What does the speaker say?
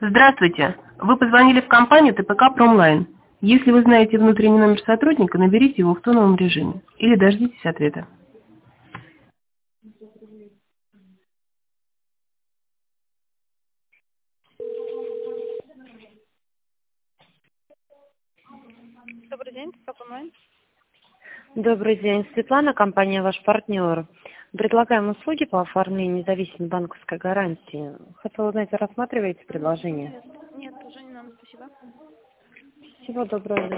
Здравствуйте. Вы позвонили в компанию ТПК Промлайн. Если вы знаете внутренний номер сотрудника, наберите его в тоновом режиме или дождитесь ответа. Добрый день, ТПК Промлайн. Добрый день. Светлана, компания «Ваш партнер». Предлагаем услуги по оформлению независимой банковской гарантии. Хотела узнать, рассматриваете предложение? Нет, уже не надо, спасибо. Всего доброго.